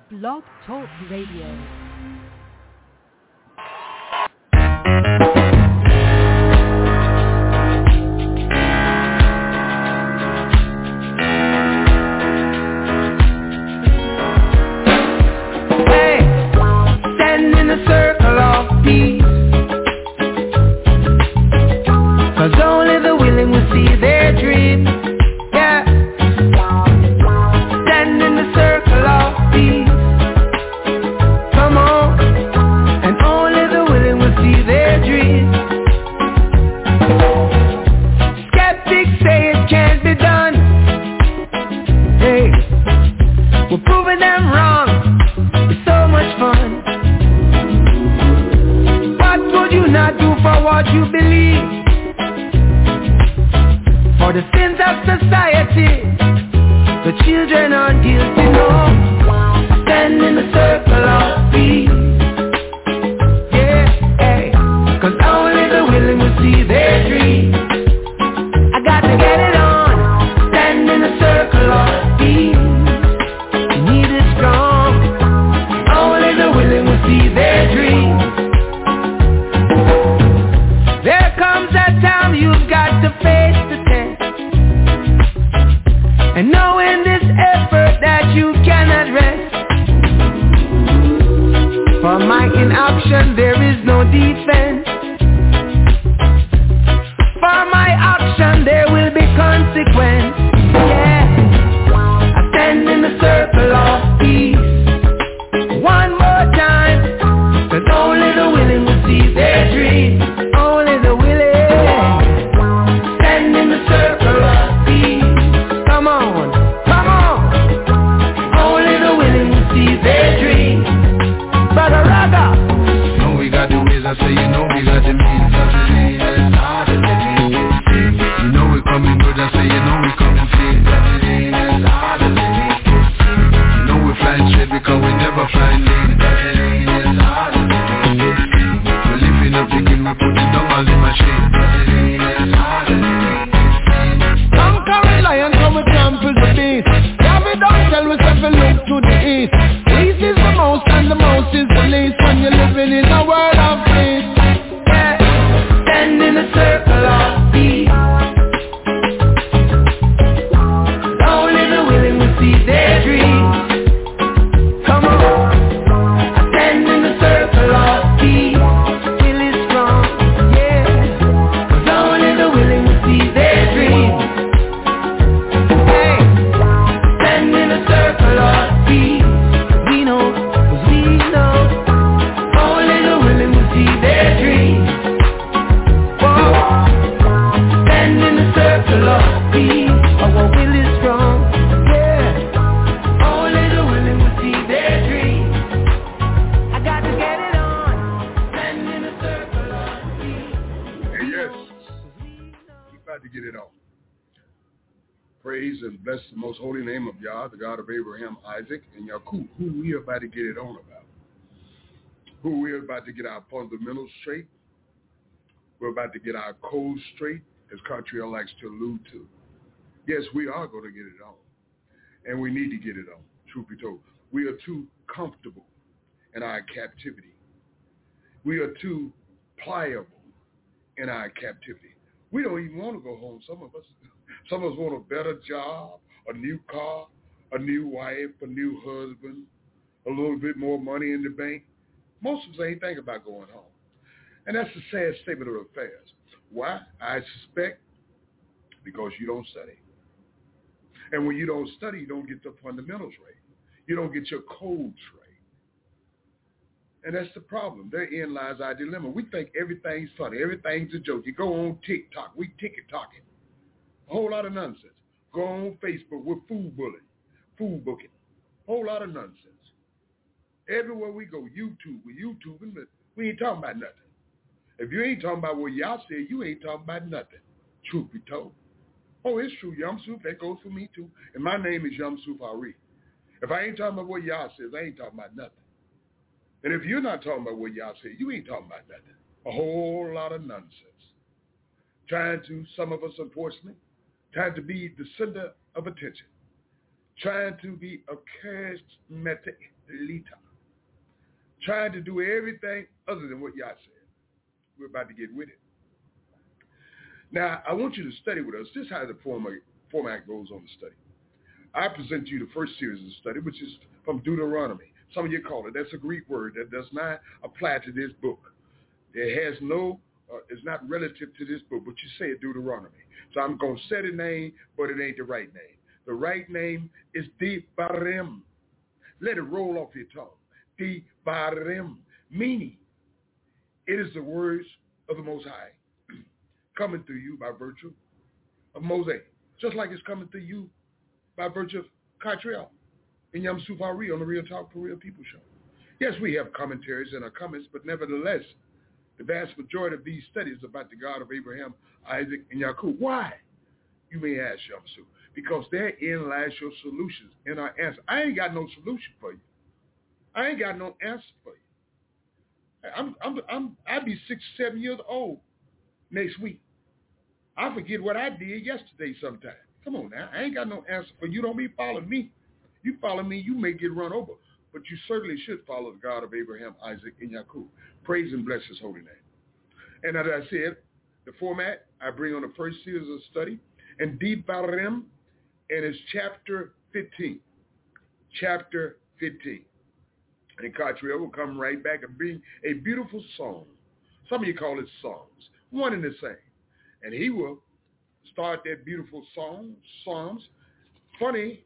Blog Talk Radio. The God of Abraham, Isaac, and Yaakov, who we are about to get it on about. Who we are about to get our fundamentals straight. We're about to get our codes straight, as Cartriel likes to allude to. Yes, we are going to get it on. And we need to get it on, truth be told. We are too comfortable in our captivity. We are too pliable in our captivity. We don't even want to go home. Some of us want a better job, a new car, a new wife, a new husband, a little bit more money in the bank. Most of us ain't thinking about going home. And that's the sad statement of affairs. Why? I suspect because you don't study. And when you don't study, you don't get the fundamentals right. You don't get your codes right. And that's the problem. Therein lies our dilemma. We think everything's funny. Everything's a joke. You go on TikTok. We ticket-talking. A whole lot of nonsense. Go on Facebook. We're food bullying. Food booking. Whole lot of nonsense. Everywhere we go, YouTube, we're YouTubing, but we ain't talking about nothing. If you ain't talking about what y'all said, you ain't talking about nothing. Truth be told. Oh, it's true, Yamsuf, that goes for me too. And my name is Yamsuf Ari. If I ain't talking about what y'all says, I ain't talking about nothing. And if you're not talking about what y'all say, you ain't talking about nothing. A whole lot of nonsense. Some of us, unfortunately, trying to be the center of attention. trying to be a charismatic leader, trying to do everything other than what Yah said. We're about to get with it. Now, I want you to study with us. This is how the format goes on the study. I present to you the first series of the study, which is from Deuteronomy. Some of you call it. That's a Greek word that does not apply to this book. It has no, it's not relative to this book, but you say it Deuteronomy. So I'm going to say the name, but it ain't the right name. The right name is Devarim. Let it roll off your tongue. Devarim, meaning it is the words of the Most High coming through you by virtue of Mosaic, just like it's coming through you by virtue of Catriel and Yom Sufari on the Real Talk for Real People show. Yes, we have commentaries and our comments, but nevertheless, the vast majority of these studies are about the God of Abraham, Isaac, and Yaakov. Why? You may ask, Yamsu, because therein lies your solutions and our answer. I ain't got no solution for you. I ain't got no answer for you. I'll be 6, 7 years old next week. I forget what I did yesterday sometime. Come on now. I ain't got no answer for you. Don't be following me. You follow me, you may get run over. But you certainly should follow the God of Abraham, Isaac, and Yaakov. Praise and bless his holy name. And as I said, the format, I bring on the first series of study, and Devarim, and it's chapter 15. Chapter 15. And Catriel will come right back and bring a beautiful song. Some of you call it songs. One and the same. And he will start that beautiful song, Psalms. Funny,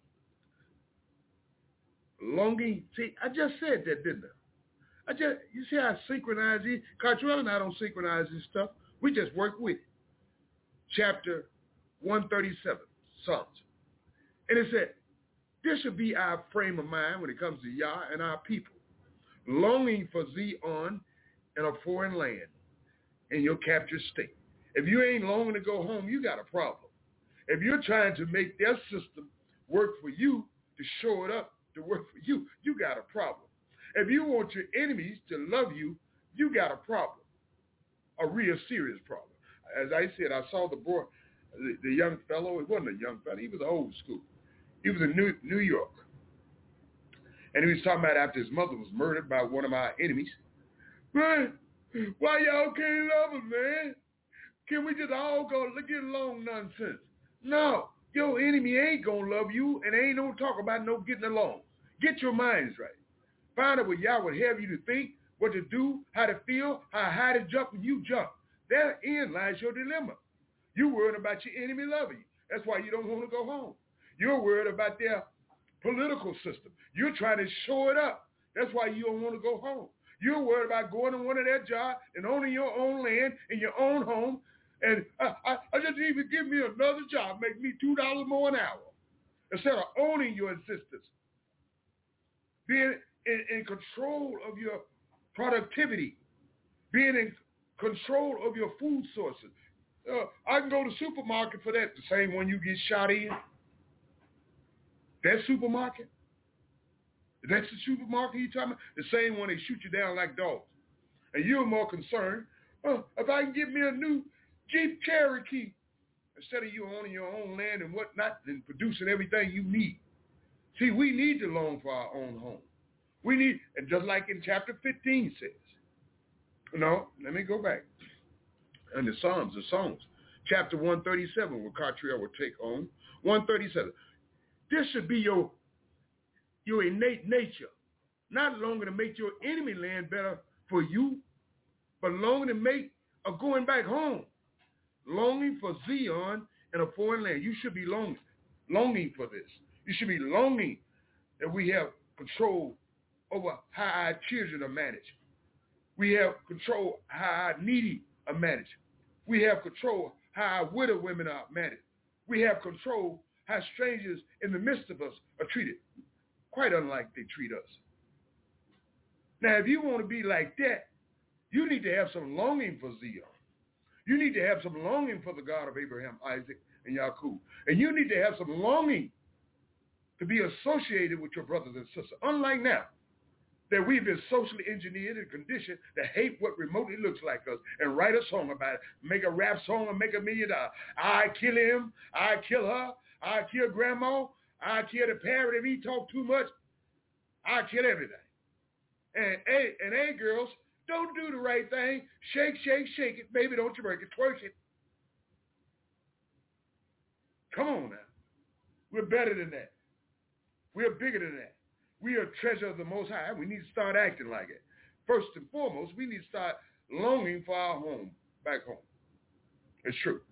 longing. See, I just said that, didn't I? You see how I synchronize these? Catriel and I don't synchronize this stuff. We just work with it. Chapter 137, Psalms. And it said, this should be our frame of mind when it comes to Yah and our people, longing for Zion in a foreign land in your captured state. If you ain't longing to go home, you got a problem. If you're trying to make their system work for you, to show it up, to work for you, you got a problem. If you want your enemies to love you, you got a problem, a real serious problem. As I said, I saw the boy, the young fellow. It wasn't a young fellow. He was old school. He was in New York. And he was talking about after his mother was murdered by one of our enemies. Man, why y'all can't love us, man? Can we just all go get along nonsense? No, your enemy ain't going to love you and ain't no talk about no getting along. Get your minds right. Find out what Yah would have you to think, what to do, how to feel, how high to jump when you jump. Therein lies your dilemma. You're worried about your enemy loving you. That's why you don't want to go home. You're worried about their political system. You're trying to show it up. That's why you don't want to go home. You're worried about going to one of their jobs and owning your own land in your own home. And I just even give me another job, make me $2 more an hour, instead of owning your existence, being in control of your productivity, being in control of your food sources. I can go to the supermarket for that, the same one you get shot in. That supermarket? That's the supermarket you're talking about? The same one they shoot you down like dogs. And you're more concerned, if I can get me a new Jeep Cherokee, instead of you owning your own land and whatnot and producing everything you need. See, we need to long for our own home. We need, and just like in chapter 15 says, no, let me go back. And the songs, chapter 137, where Catriel will take on, 137. This should be your innate nature, not longer to make your enemy land better for you, but longing to make a going back home. Longing for Zion in a foreign land. You should be longing for this. You should be longing that we have control over how our children are managed. We have control how our needy are managed. We have control how our widow women are managed. We have control how strangers in the midst of us are treated, quite unlike they treat us. Now, if you want to be like that, you need to have some longing for Zion. You need to have some longing for the God of Abraham, Isaac, and Yaakov. And you need to have some longing to be associated with your brothers and sisters. Unlike now, that we've been socially engineered and conditioned to hate what remotely looks like us and write a song about it, make a rap song and make $1 million. I kill him, I kill her, I kill grandma, I kill the parrot if he talk too much. I kill everything. And hey, girls, don't do the right thing. Shake, shake, shake it. Baby, don't you break it. Twerk it. Come on now. We're better than that. We're bigger than that. We are treasure of the Most High. We need to start acting like it. First and foremost, we need to start longing for our home, back home. It's true.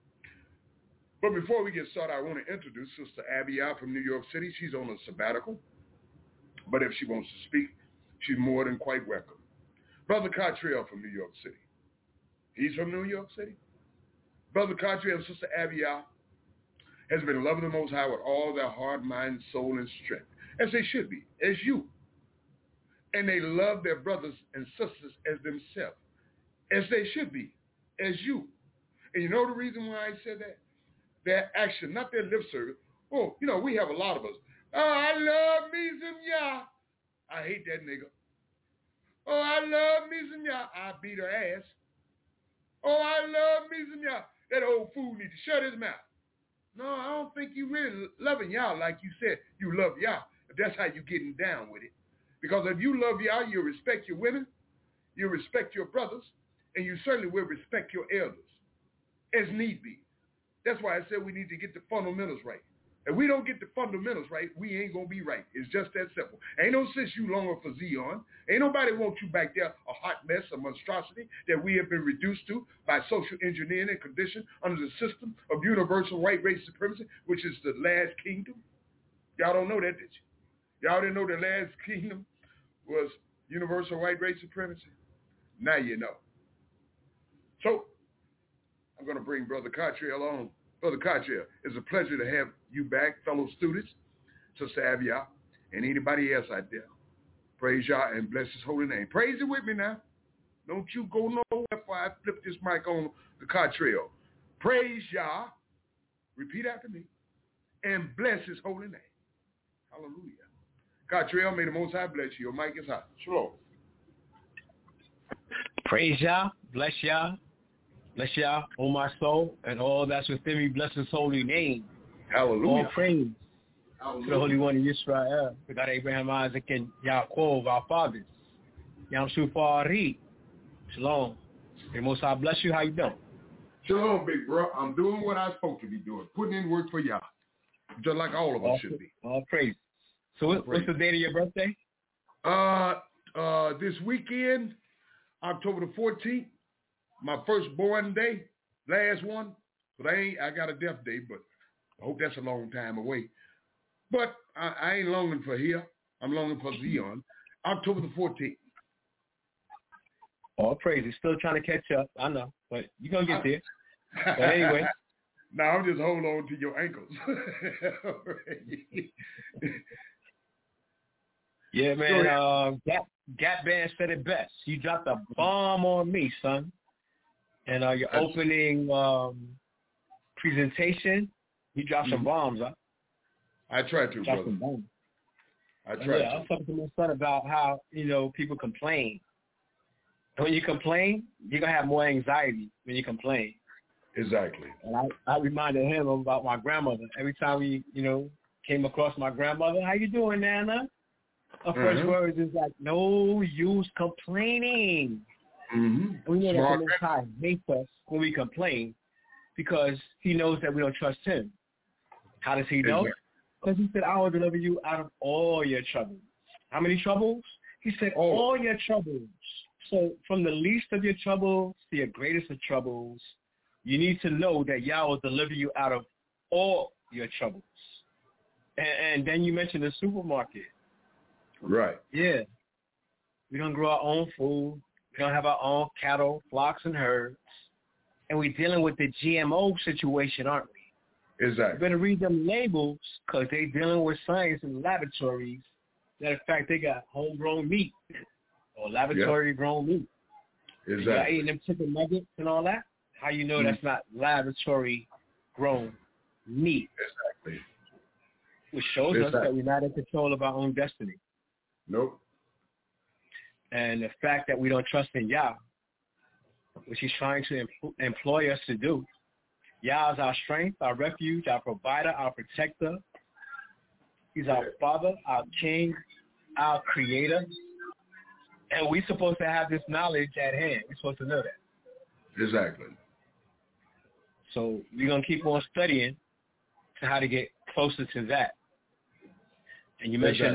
But before we get started, I want to introduce Sister Abby out from New York City. She's on a sabbatical. But if she wants to speak, she's more than quite welcome. Brother Cottrell from New York City. He's from New York City. Brother Cottrell and Sister Abby has been loving the Most High with all their heart, mind, soul, and strength, as they should be, as you. And they love their brothers and sisters as themselves, as they should be, as you. And you know the reason why I said that? Their action, not their lip service. Oh, you know, we have a lot of us. Oh, I love me some Yah. I hate that nigga. Oh, I love me some Yah. I beat her ass. Oh, I love me some Yah. That old fool need to shut his mouth. No, I don't think you really loving Yah like you said you love Yah. That's how you getting down with it. Because if you love Yah, you respect your women, you respect your brothers, and you certainly will respect your elders, as need be. That's why I said we need to get the fundamentals right. If we don't get the fundamentals right, we ain't going to be right. It's just that simple. Ain't no sense you longing for Zion. Ain't nobody want you back there a hot mess, a monstrosity that we have been reduced to by social engineering and condition under the system of universal white race supremacy, which is the last kingdom. Y'all don't know that, did you? Y'all didn't know the last kingdom was universal white race supremacy? Now you know. So I'm going to bring Brother Cottrell on. Brother Cottrell, it's a pleasure to have you back, fellow students, Sister Avia, and anybody else out there. Praise Yah and bless his holy name. Praise it with me now. Don't you go nowhere before I flip this mic on the Cottrell. Praise Yah, repeat after me, and bless his holy name. Hallelujah. Cottrell, may the Most High bless you. Your mic is hot. Shalom. Praise Yah, bless Yah. Bless Yah, O my soul, and all that's within me, bless his holy name. Hallelujah. All praise Hallelujah. to the Holy One of Israel, to God Abraham, Isaac, and Yaakov, our fathers. Yam Shufari. Shalom. May Most High bless you. How you doing? Shalom, big bro. I'm doing what I'm supposed to be doing, putting in work for Yah, just like all of us should be. All praise. So what's the date of your birthday? This weekend, October the 14th. My firstborn day, last one, but I got a death day, but I hope that's a long time away. But I ain't longing for here. I'm longing for Zion. October the 14th. All praise. He's still trying to catch up. I know, but you're going to get there. But anyway. Now I'm just holding on to your ankles. Yeah, man. Gap Band said it best. You dropped a bomb on me, son. And your opening presentation, you dropped some bombs, huh? I tried to, brother. I tried to. I was talking to my son about how, people complain. And when you complain, you're going to have more anxiety when you complain. Exactly. And I reminded him about my grandmother. Every time we, came across my grandmother, how you doing, Nana? Her first words is like, no use complaining. Mm-hmm. We know that the Most High hates us when we complain because he knows that we don't trust him. How does he know? Because he said, I will deliver you out of all your troubles. How many troubles? He said, all your troubles. So from the least of your troubles to your greatest of troubles, you need to know that Yah will deliver you out of all your troubles. And then you mentioned the supermarket. Right. Yeah. We don't grow our own food. We don't have our own cattle, flocks, and herds. And we're dealing with the GMO situation, aren't we? Exactly. You better read them labels because they're dealing with science in laboratories that, in fact, they got homegrown meat or laboratory-grown meat. Exactly. You got eating them chicken nuggets and all that. How you know that's not laboratory-grown meat? Exactly. Which shows us that we're not in control of our own destiny. Nope. And the fact that we don't trust in Yah, which he's trying to employ us to do. Yah is our strength, our refuge, our provider, our protector. He's our Father, our King, our Creator. And we're supposed to have this knowledge at hand. We're supposed to know that. Exactly. So we're going to keep on studying to how to get closer to that. And you mentioned,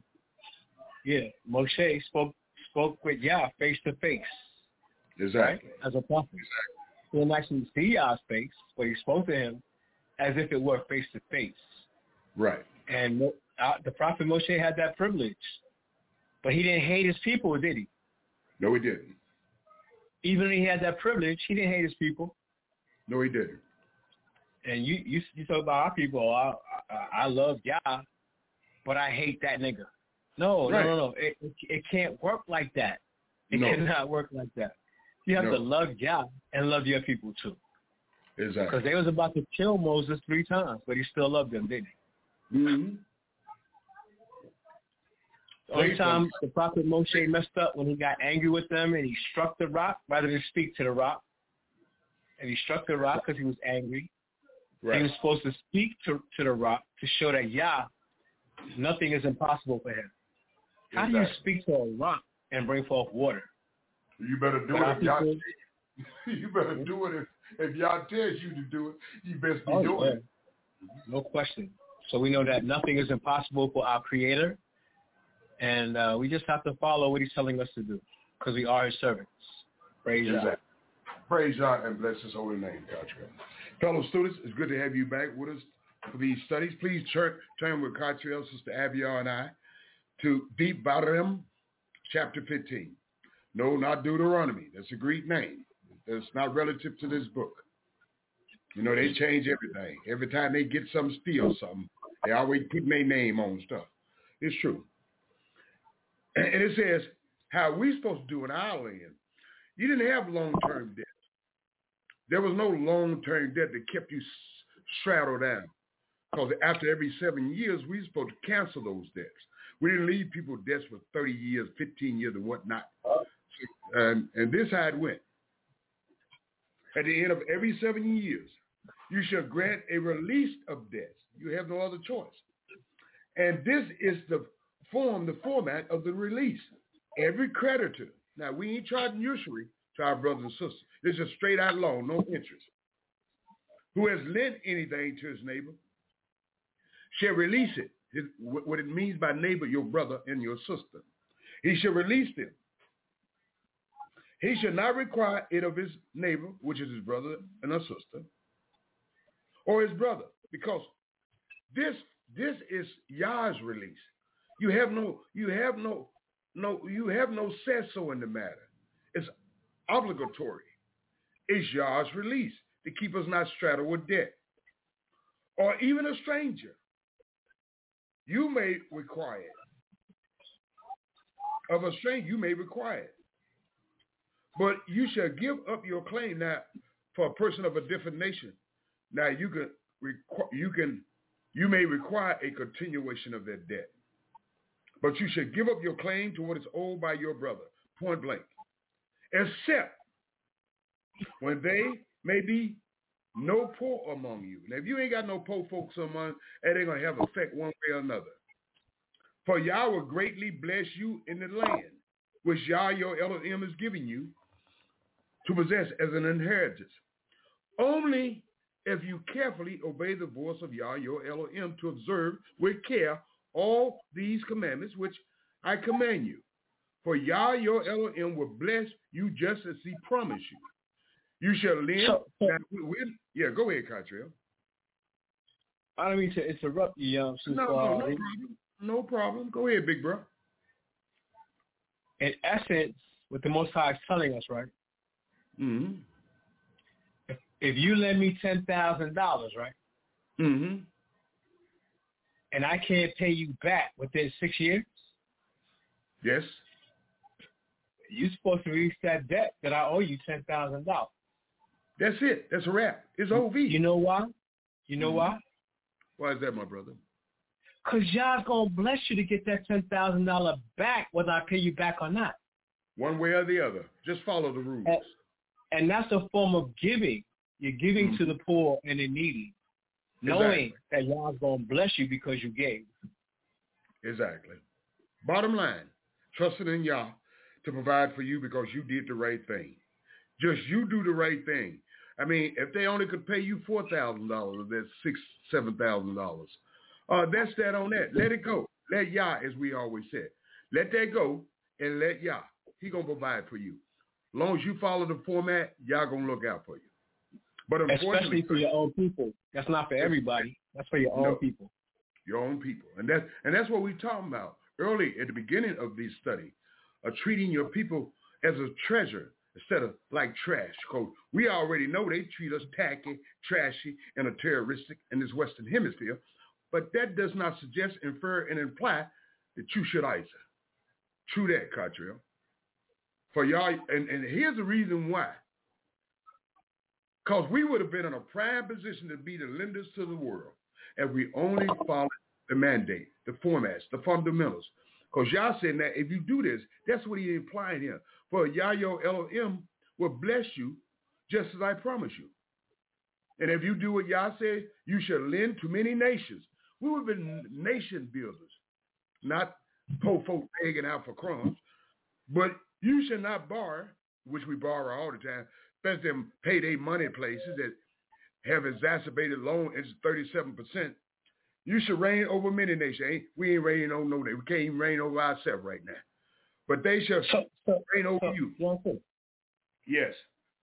Moshe spoke with Yah face to face. Exactly. Right? As a prophet. Exactly. He didn't actually see Yah's face, but he spoke to him as if it were face to face. Right. And the prophet Moshe had that privilege. But he didn't hate his people, did he? No, he didn't. Even when he had that privilege, he didn't hate his people. No, he didn't. And you talk about our people. I love Yah, but I hate that nigga. No. It can't work like that. It cannot work like that. You have to love Yah and love your people too. Exactly. Because they was about to kill Moses 3 times, but he still loved them, didn't he? Mm-hmm. The only time the prophet Moshe messed up when he got angry with them and he struck the rock rather than speak to the rock. And he struck the rock because he was angry. Right. He was supposed to speak to the rock to show that Yah, nothing is impossible for him. How do you speak to a rock and bring forth water? You better do it if Yah. You better do it if Yah tells you to do it. You best be doing it. No question. So we know that nothing is impossible for our Creator, and we just have to follow what He's telling us to do because we are His servants. Praise Yah. Praise Yah and bless His holy name, God. Fellow students, it's good to have you back with us for these studies. Please turn with Cottrell, Sister Abigail, and I to Devarim, chapter 15. No, not Deuteronomy. That's a Greek name. That's not relative to this book. You know, they change everything. Every time they get something, steal something, they always put their name on stuff. It's true. And it says, how we supposed to do in our land, you didn't have long-term debt. There was no long-term debt that kept you straddled down. Because after every 7 years, we were supposed to cancel those debts. We didn't leave people debts for 30 years, 15 years, and whatnot. And this is how it went. At the end of every 7 years, you shall grant a release of debts. You have no other choice. And this is the format of the release. Every creditor, now we ain't charging usury to our brothers and sisters. This is straight out loan, no interest. Who has lent anything to his neighbor shall release it. What it means by neighbor, your brother and your sister. He shall release them. He shall not require it of his neighbor, which is his brother and a sister, or his brother, because this is Yah's release. You have no say-so in the matter. It's obligatory. It's Yah's release to keep us not straddled with debt, or even a stranger. You may require it. Of a stranger, you may require it. But you shall give up your claim. Now, for a person of a different nation, now you may require a continuation of that debt. But you shall give up your claim to what is owed by your brother, point blank. Except when they may be no poor among you. Now, if you ain't got no poor folks among, it ain't going to have effect one way or another. For Yah will greatly bless you in the land, which Yah, your Elohim, is giving you to possess as an inheritance. Only if you carefully obey the voice of Yah, your Elohim, to observe with care all these commandments which I command you. For Yah, your Elohim, will bless you just as He promised you. You shall lend. Go ahead, Cottrell. I don't mean to interrupt you, No problem. Go ahead, big bro. In essence, what the Most High is telling us, right? Mm-hmm. If you lend me $10,000, right? Mm-hmm. And I can't pay you back within 6 years? Yes. You're supposed to release that debt that I owe you $10,000. That's it. That's a wrap. It's OV. You know why? Why? Why is that, my brother? Because Yah's going to bless you to get that $10,000 back, whether I pay you back or not. One way or the other. Just follow the rules. And that's a form of giving. You're giving to the poor and the needy, knowing that Yah's going to bless you because you gave. Exactly. Bottom line, trusting in Yah to provide for you because you did the right thing. Just you do the right thing. I mean, if they only could pay you $4,000, that's $7,000. That's that on that. Let it go. Let Yah, as we always said, let that go and let Yah. He gonna provide for you. As long as you follow the format, Yah gonna look out for you. But unfortunately, especially for your own people. That's not for everybody. That's for your own people. Your own people, and that's what we're talking about early at the beginning of this study, treating your people as a treasure instead of like trash. Because we already know they treat us tacky, trashy, and a terroristic in this Western Hemisphere, but that does not suggest, infer, and imply that you should either. True that, Cottrell. For y'all, and here's the reason why. Because we would have been in a prime position to be the lenders to the world if we only followed the mandate, the formats, the fundamentals. Because Yah said that if you do this, that's what he implied here. For Yah your Elohim will bless you just as I promise you. And if you do what Yah said, you shall lend to many nations. We would have been nation builders, not poor folk begging out for crumbs. But you should not borrow, which we borrow all the time, especially them payday money places that have exacerbated loan interest 37%. You should reign over many nations. We ain't reigning on no day. We can't even reign over ourselves right now. But they shall reign over you. Yes.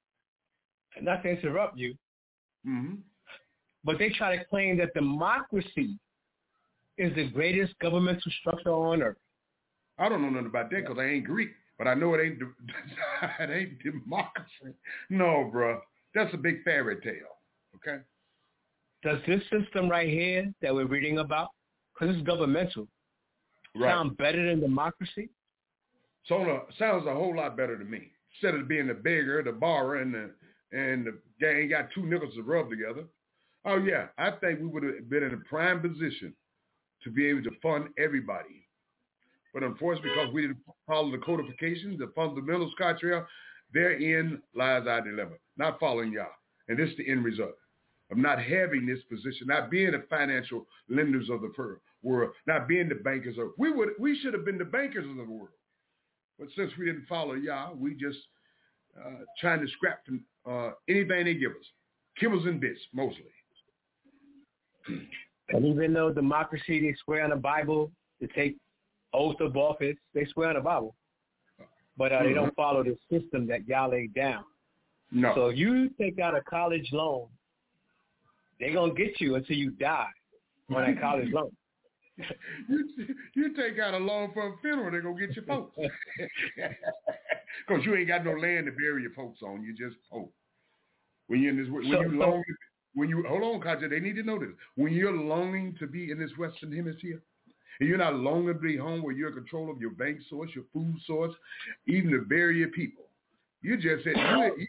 Not to interrupt you, mm-hmm. but they try to claim that democracy is the greatest governmental structure on earth. I don't know nothing about that because I ain't Greek, but I know it ain't it ain't democracy. No, bro. That's a big fairy tale. Okay. Does this system right here that we're reading about, because it's governmental, sound better than democracy? Sounds a whole lot better to me. Instead of being the beggar, the borrower, and the guy ain't got two nickels to rub together. Oh yeah, I think we would have been in a prime position to be able to fund everybody. But unfortunately, because we didn't follow the codifications, the fundamentals, Cottrell, therein lies our dilemma. Not following Yah. And this is the end result of not having this position, not being the financial lenders of the world, not being the bankers of we should have been the bankers of the world. But since we didn't follow Yah, we just trying to scrap from anything they give us. Kibbles and bits, mostly. And even though democracy, they swear on the Bible to take oath of office, they swear on the Bible. But they don't follow the system that Yah laid down. No. So you take out a college loan, they're going to get you until you die on that college loan. You take out a loan for a funeral, they're going to get your folks. Because you ain't got no land to bury your folks on. You just poor. When you're in this, hold on, Kaja, they need to know this. When you're longing to be in this Western Hemisphere, and you're not longing to be home where you're in control of your bank source, your food source, even to bury your people. You just at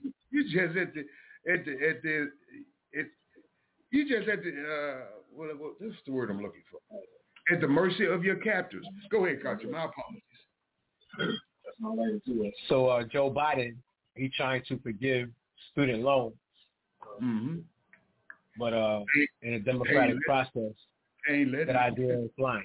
what's the word I'm looking for? At the mercy of your captors. Go ahead, Kaja. My apologies. So Joe Biden, he's trying to forgive student loans. Mm-hmm. But in a democratic process, that idea is blind.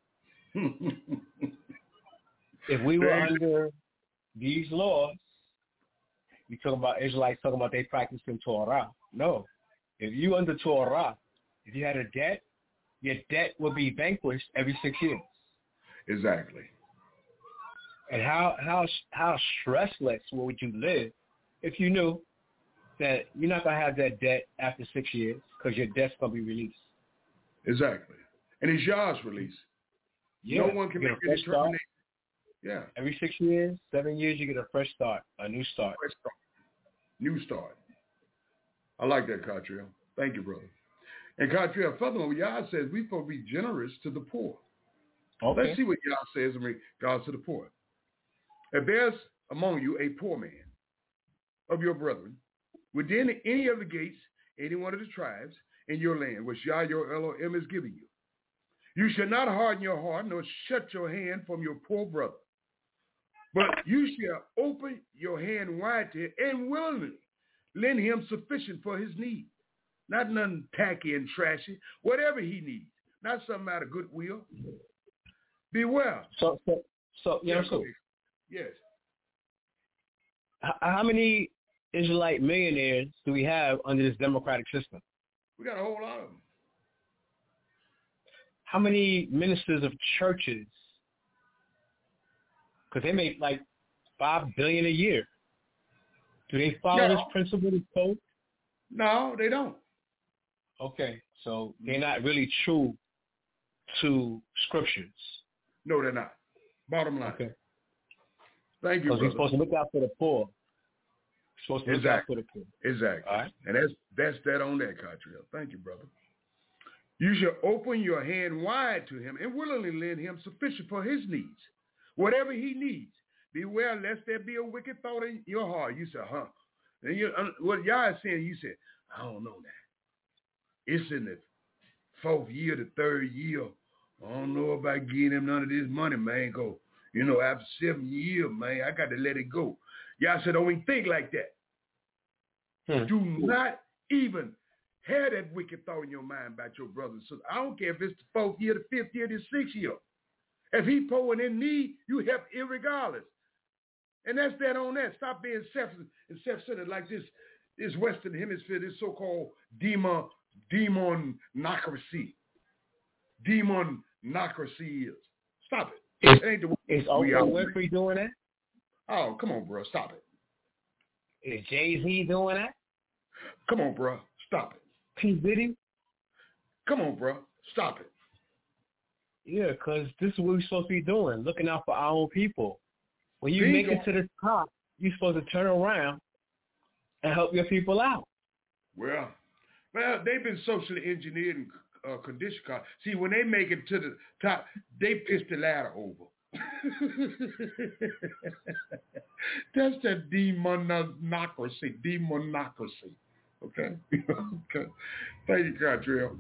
If we were under these laws, we talk about Israelites talking about they practicing Torah. No. If you under Torah, if you had a debt, your debt will be vanquished every 6 years. Exactly. And how stressless would you live if you knew that you're not going to have that debt after 6 years because your debt's going to be released? Exactly. And it's Yah's release. Yeah. No one can make a determination. Yeah. Every 6 years, 7 years, you get a fresh start, a new start. New start. I like that, Cottrell. Thank you, brother. And Cottrell, furthermore, Yah says we're supposed to be generous to the poor. Okay. Let's see what Yah says in regards to the poor. If there's among you a poor man of your brethren, within any of the gates, any one of the tribes in your land, which Yah your Elohim is giving you, you shall not harden your heart, nor shut your hand from your poor brother. But you shall open your hand wide to him and willingly lend him sufficient for his need. Not nothing tacky and trashy, whatever he needs. Not something out of goodwill. Beware. So Yeah, yes. How many Israelite millionaires do we have under this democratic system? We got a whole lot of them. How many ministers of churches? Because they make like $5 billion a year. Do they follow this principle, this code? No, they don't. Okay, so they're not really true to scriptures. No, they're not. Bottom line. Okay. Thank you, because brother. we're supposed to look out for the poor. We're supposed to look out for the poor. Exactly. All right. And that's that on that, Cottrell. Thank you, brother. You shall open your hand wide to him and willingly lend him sufficient for his needs. Whatever he needs. Beware lest there be a wicked thought in your heart. You say, huh? And what Yah is saying, you said, I don't know that. It's in the fourth year, the third year. I don't know about getting him none of this money, man. Go, after 7 years, man, I got to let it go. Yah said, don't even think like that. Do not even have that wicked thought in your mind about your brother and sister. I don't care if it's the fourth year, the fifth year, the sixth year. If he poor and in need, you help irregardless. And that's that on that. Stop being self-centered like this Western Hemisphere, this so-called demonocracy. Demonocracy is. Stop it. Is Oprah Winfrey doing that? Oh, come on, bro. Stop it. Is Jay-Z doing that? Come on, bro. Stop it. P. Diddy? Come on, bro. Stop it. Yeah, because this is what we're supposed to be doing, looking out for our own people. When you make it to the top, you're supposed to turn around and help your people out. Well, they've been socially engineered and conditioned. See, when they make it to the top, they piss the ladder over. That's that demonocracy. Okay? Okay. Thank you, Cottrell.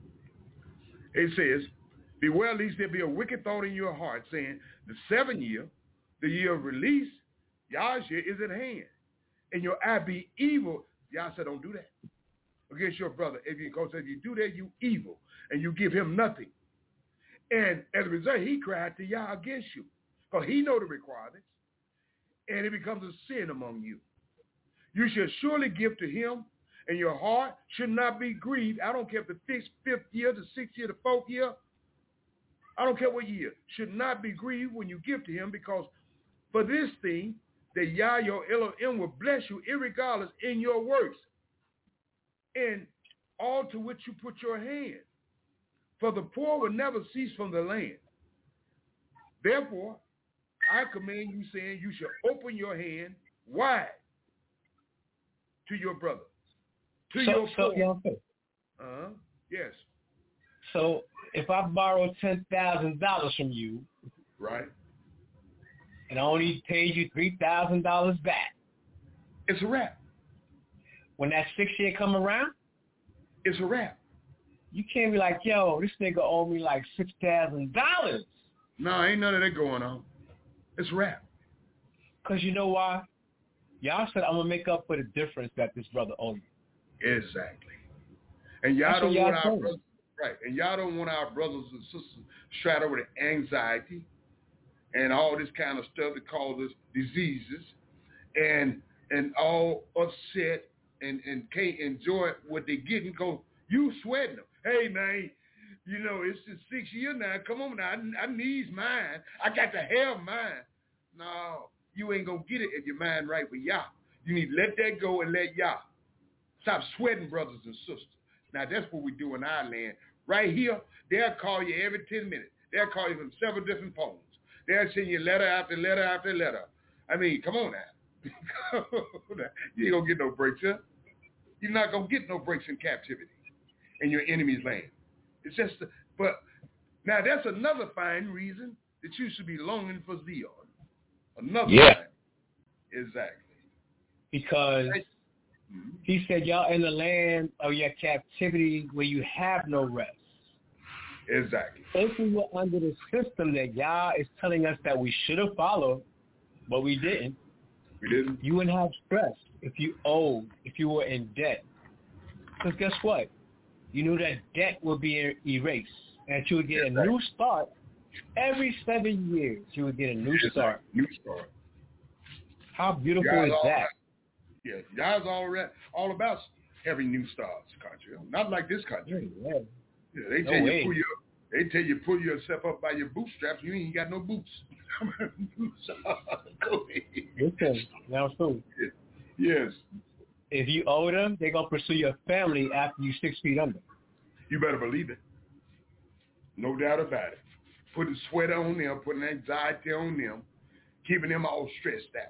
It says, beware lest there be a wicked thought in your heart, saying, the 7th year, the year of release, Yah's year is at hand. And your eye be evil. Yah said, don't do that against your brother. Because if you do that, you evil. And you give him nothing. And as a result, he cried to Yah against you. Because he know the requirements. And it becomes a sin among you. You shall surely give to him, and your heart should not be grieved. I don't care if the 5th year, the 6th year, the 4th year. I don't care what year. Should not be grieved when you give to him, because for this thing, that Yah, your Elohim, will bless you irregardless in your works, and all to which you put your hand. For the poor will never cease from the land. Therefore, I command you, saying, you shall open your hand wide to your brother, to your poor. Yes. So if I borrow $10,000 from you, right, and I only paid you $3,000 back, it's a wrap. When that 6th year come around, it's a wrap. You can't be like, yo, this nigga owe me like $6,000. No, ain't none of that going on. It's a wrap. Because you know why? Y'all said, I'm going to make up for the difference that this brother owes you. Exactly. And y'all don't want our brothers, right? And y'all don't want our brothers and sisters straddled with anxiety and all this kind of stuff that causes diseases and all upset and can't enjoy what they're getting because you sweating them. Hey, man, it's the 6th year now. Come on now. I need mine. I got to have mine. No, you ain't going to get it if your mind right with Yah. You need to let that go and let Yah. Stop sweating, brothers and sisters. Now, that's what we do in our land. Right here, they'll call you every 10 minutes. They'll call you from several different phones. They'll send you letter after letter after letter. I mean, come on now. You ain't going to get no breaks here. You're not going to get no breaks in captivity in your enemy's land. It's just, but now that's another fine reason that you should be longing for Zion. Another fine. Exactly. Because he said, y'all in the land of your captivity where you have no rest. Exactly. If we were under the system that Yah is telling us that we should have followed, but we didn't. You wouldn't have stress if you owed, if you were in debt. Because guess what? You knew that debt would be erased and that you would get a new start Every 7 years, you would get a new start. New start. How beautiful is that? Yeah, y'all's all about having new starts, country. Not like this country. Yeah. Yeah, they tell you pull yourself up by your bootstraps. You ain't got no boots. Go ahead. Listen, now so. Yes. If you owe them, they're gonna pursue your family after you 6 feet under. You better believe it. No doubt about it. Putting sweat on them, putting anxiety on them, keeping them all stressed out.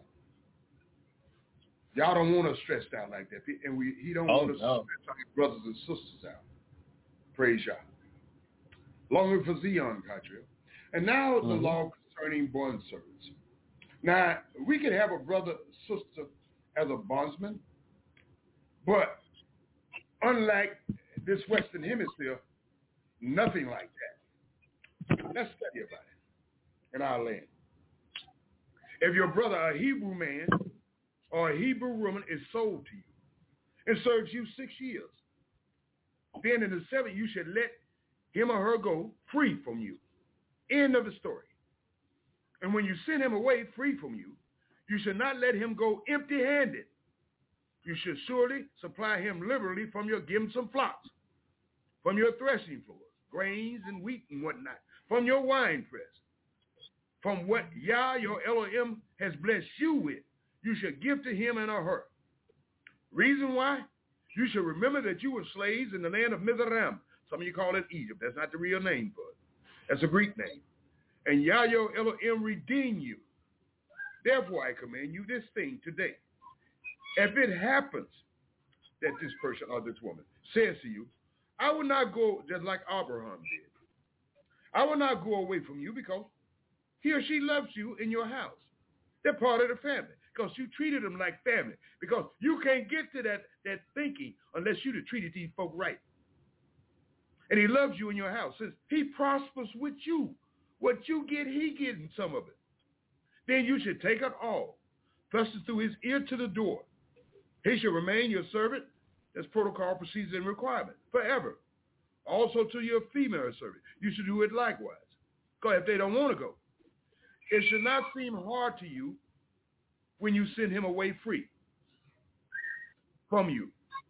Y'all don't want us stressed out like that. And he don't want us to stress our brothers and sisters out. Praise y'all. Longing for Zion, country. And now the law concerning bond servants. Now, we could have a brother, sister as a bondsman, but unlike this Western Hemisphere, nothing like that. Let's study about it in our land. If your brother, a Hebrew man or a Hebrew woman, is sold to you and serves you 6 years, then in the 7th you should let him or her go free from you. End of the story. And when you send him away free from you, you should not let him go empty-handed. You should surely supply him liberally from your, give him some flocks, from your threshing floors, grains and wheat and whatnot, from your wine press, from what Yah, your Elohim, has blessed you with, you should give to him and or her. Reason why? You should remember that you were slaves in the land of Mizraim. Some of you call it Egypt. That's not the real name for it. That's a Greek name. And Yah, your Elohim, redeemed you. Therefore, I command you this thing today. If it happens that this person or this woman says to you, I will not go just like Abraham did. I will not go away from you because he or she loves you in your house. They're part of the family because you treated them like family, because you can't get to that thinking unless you'd have treated these folk right. And he loves you in your house. Since he prospers with you, what you get, he getting some of it. Then you should take it all, thrust it through his ear to the door. He should remain your servant. That's protocol, procedure, and requirement forever. Also to your female servant, you should do it likewise. Because if they don't want to go, it should not seem hard to you when you send him away free from you.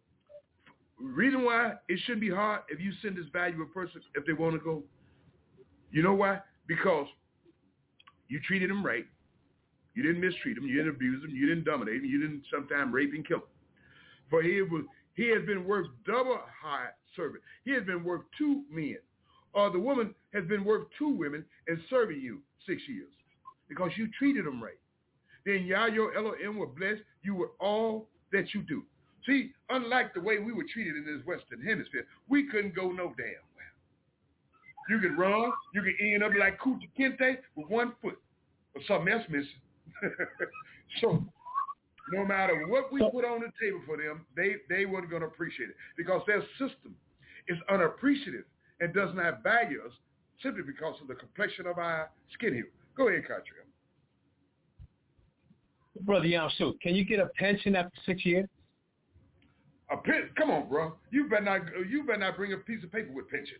Reason why it shouldn't be hard if you send this valuable person if they want to go. You know why? Because you treated him right. You didn't mistreat him. You didn't abuse him. You didn't dominate him. You didn't sometimes rape and kill him. For he has been worth double high servant. He has been worth 2 men. Or the woman has been worth 2 women in serving you 6 years because you treated them right. Then Yah, your Elohim, will bless you with all that you do. See, unlike the way we were treated in this Western Hemisphere, we couldn't go no damn well. You could run, you could end up like Kunta Kinte with 1 foot or something else missing. So no matter what we put on the table for them, they weren't going to appreciate it because their system is unappreciative and does not value us simply because of the complexion of our skin hue. Go ahead, Katria. Brother Yamsu, can you get a pension after 6 years? A pen? Come on, bro. You better not bring a piece of paper with pension.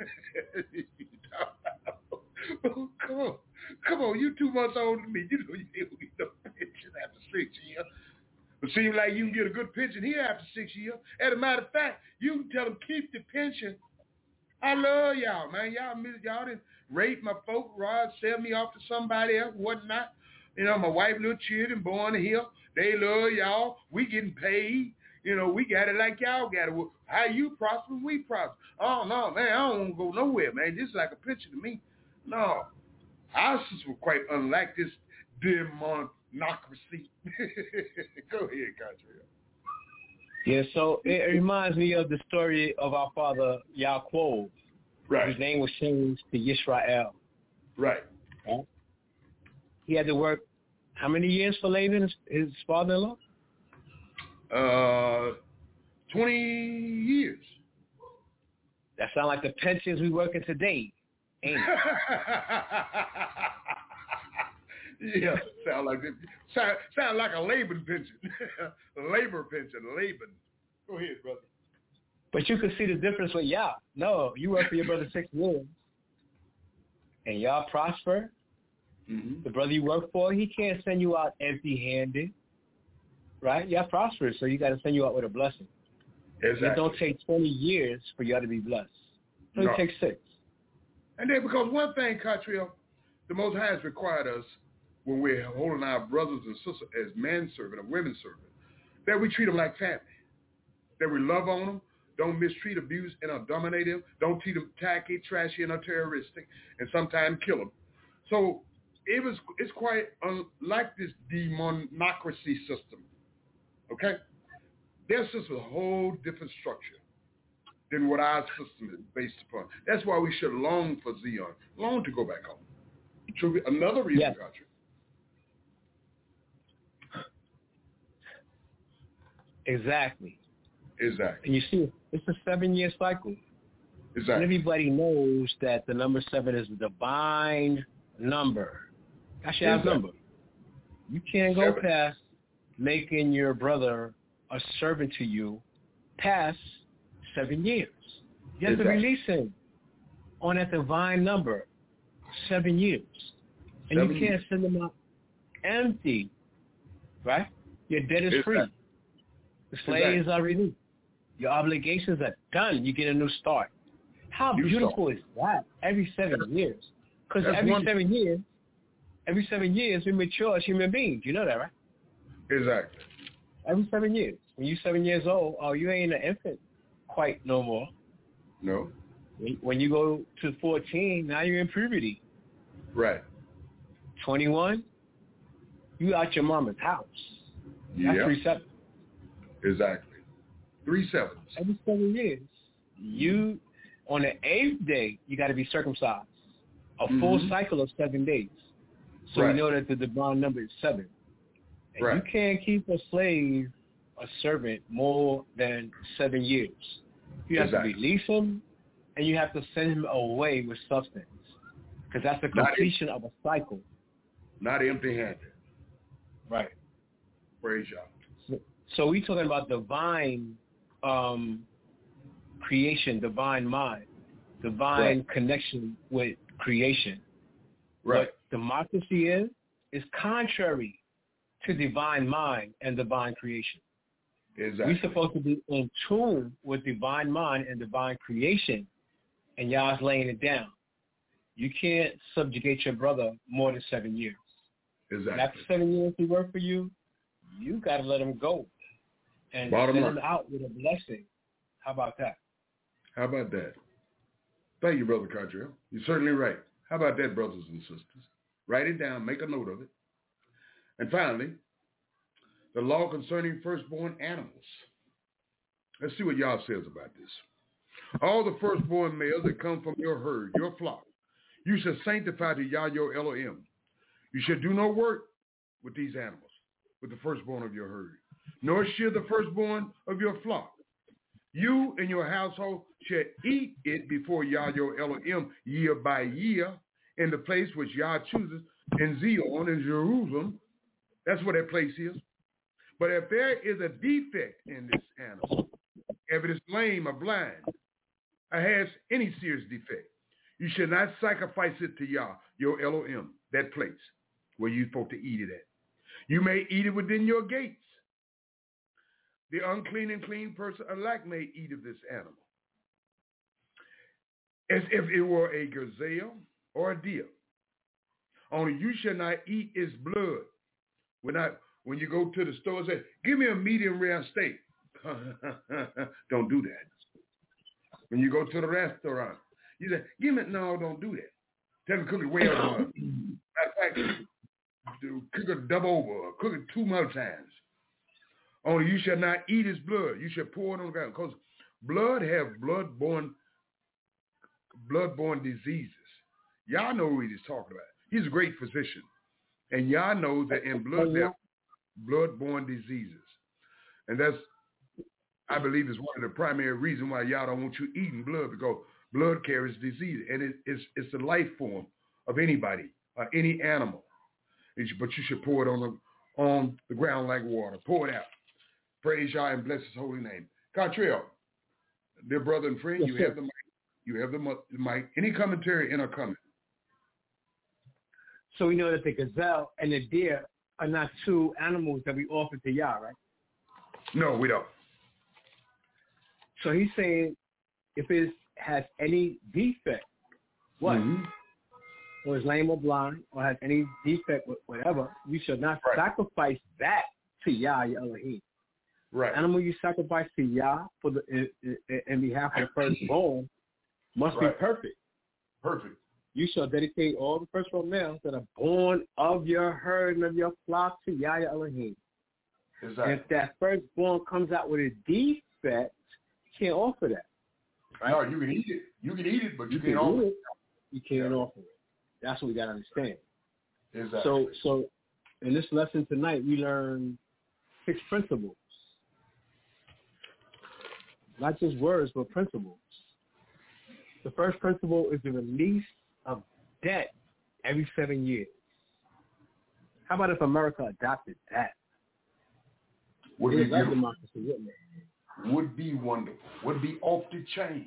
Come on. You 2 months older than me. You know you don't get no pension after 6 years. It seems like you can get a good pension here after 6 years. As a matter of fact, you can tell them keep the pension. I love y'all, man. Y'all didn't rape my folk, sell me off to somebody else, whatnot. You know, my wife, little children born here. They love y'all. We getting paid. You know, we got it like y'all got it. How you prosper, we prosper. Oh, no, man, I don't want to go nowhere, man. This is like a picture to me. No. Our system was quite unlike this democracy. Go ahead, Katria. Yeah, so it reminds me of the story of our father, Yaakov. Right. His name was changed to Yisrael. Right. He had to work how many years for Laban, his father-in-law? 20 years. That sounds like the pensions we working today, ain't it? Yeah, sound like a Laban pension. Labor pension, Laban. Go ahead, brother. But you can see the difference with Yah. No, you work for your brother 6 years. and y'all prosper, the brother you work for, he can't send you out empty-handed, right? Y'all prosperous, so you got to send you out with a blessing. Exactly. It don't take 20 years for y'all to be blessed. It only takes 6. And then because one thing, Catriel, the Most High has required us when we're holding our brothers and sisters as manservant or women servant, that we treat them like family, that we love on them, don't mistreat, abuse, and dominate them, don't treat them tacky, trashy, and terroristic, and sometimes kill them. So it's quite unlike this democracy system, okay? Their system is a whole different structure than what our system is based upon. That's why we should long for Zion, long to go back home. Another reason, yes. Gotcha. Exactly. Exactly. And you see, it's a 7-year cycle. Exactly. And everybody knows that the number 7 is a divine number. That's your number. You can't go past making your brother a servant to you past 7 years. You have to release him on that divine number, 7 years. And you can't send him out empty, right? Your debt is free. The slaves are released. Your obligations are done. You get a new start. How beautiful is that? Every 7 years. Because every 7 years, we mature as human beings. You know that, right? Exactly. Every 7 years. When you're 7 years old, you ain't an infant quite no more. No. When you go to 14, now you're in puberty. Right. 21, you out your mama's house. That's 3 7. Exactly. 3 7s. Every 7 years. You, on the 8th day, you got to be circumcised. A full cycle of 7 days. So we know that the divine number is 7. And you can't keep a slave, a servant, more than 7 years. You have to release him, and you have to send him away with substance. Because that's the completion of a cycle. Not empty-handed. Right. Praise y'all. So we're talking about divine creation, divine mind, divine connection with creation. Right. What democracy is contrary to divine mind and divine creation. Exactly. We're supposed to be in tune with divine mind and divine creation, and y'all's laying it down. You can't subjugate your brother more than 7 years. Exactly. And after 7 years he worked for you, you got to let him go and send him out with a blessing. How about that? How about that? Thank you, Brother Cartrell. You're certainly right. How about that, brothers and sisters? Write it down. Make a note of it. And finally, the law concerning firstborn animals. Let's see what Yah says about this. All the firstborn males that come from your herd, your flock, you shall sanctify to Yah your Elohim. You shall do no work with these animals, with the firstborn of your herd, nor shall the firstborn of your flock. You and your household shall eat it before Yah your Elohim year by year in the place which Yah chooses in Zion, in Jerusalem. That's where that place is. But if there is a defect in this animal, if it is lame or blind, or has any serious defect, you should not sacrifice it to Yah, your Elohim, that place where you're supposed to eat it at. You may eat it within your gates. The unclean and clean person alike may eat of this animal, as if it were a gazelle or a deer. Only you shall not eat its blood. When you go to the store and say, give me a medium rare steak. Don't do that. When you go to the restaurant, you say, no, don't do that. Tell them to cook it well done. Matter of fact, cook it double over, cook it 2 more times. Only you shall not eat his blood. You shall pour it on the ground. Because blood have blood-borne diseases. Y'all know what he's talking about. He's a great physician. And y'all know that in blood there are blood-borne diseases. And that's, I believe, is one of the primary reasons why y'all don't want you eating blood, because blood carries disease. And it's the life form of anybody, any animal. But you should pour it on the ground like water. Pour it out. Praise Yah and bless his holy name. Cartrell, dear brother and friend, you have the mic. You have the mic. Any commentary in a comment? So we know that the gazelle and the deer are not two animals that we offer to Yah, right? No, we don't. So he's saying if it has any defect, what? Mm-hmm. Or is lame or blind, or has any defect, whatever, you should not sacrifice that to Yah, your Elohim. Right. The animal you sacrifice to Yah for in behalf of the firstborn must be perfect. Perfect. You shall dedicate all the firstborn males that are born of your herd and of your flock to Yah, your Elohim. Exactly. And if that firstborn comes out with a defect, you can't offer that. Right? No, you can eat it. You can eat it, but you can't offer it. You can't offer it. That's what we got to understand. Exactly. So in this lesson tonight, we learn 6 principles. Not just words, but principles. The first principle is the release of debt every 7 years. How about if America adopted that? Would be beautiful. Democracy, wouldn't it? Would be wonderful. Would be off the chain.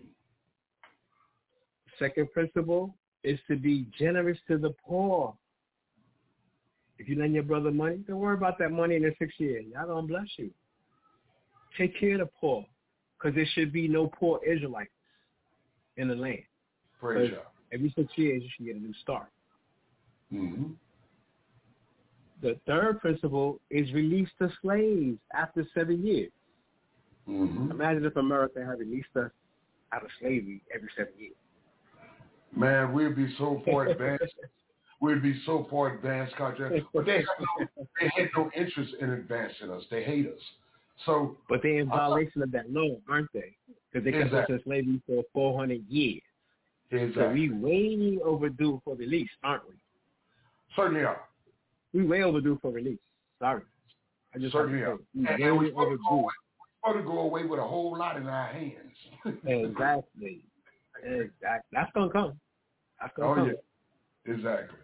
Second principle is to be generous to the poor. If you lend your brother money, don't worry about that money in the 6 years. Y'all gonna bless you. Take care of the poor, because there should be no poor Israelites in the land. Praise God. Every 6 years, you should get a new start. Mm-hmm. The third principle is release the slaves after 7 years. Mm-hmm. Imagine if America had released us out of slavery every 7 years. Man, we'd be so far advanced. We'd be so far advanced, country. But they had no interest in advancing us. They hate us. So, but they're in violation of that law, aren't they? Because they kept us in slavery for 400 years. Exactly. So we way overdue for release, aren't we? Certainly are. We way overdue for release. Sorry. I just certainly are. And we're supposed to go away with a whole lot in our hands. Exactly. That's going to come. That's going to come. Yeah. Exactly.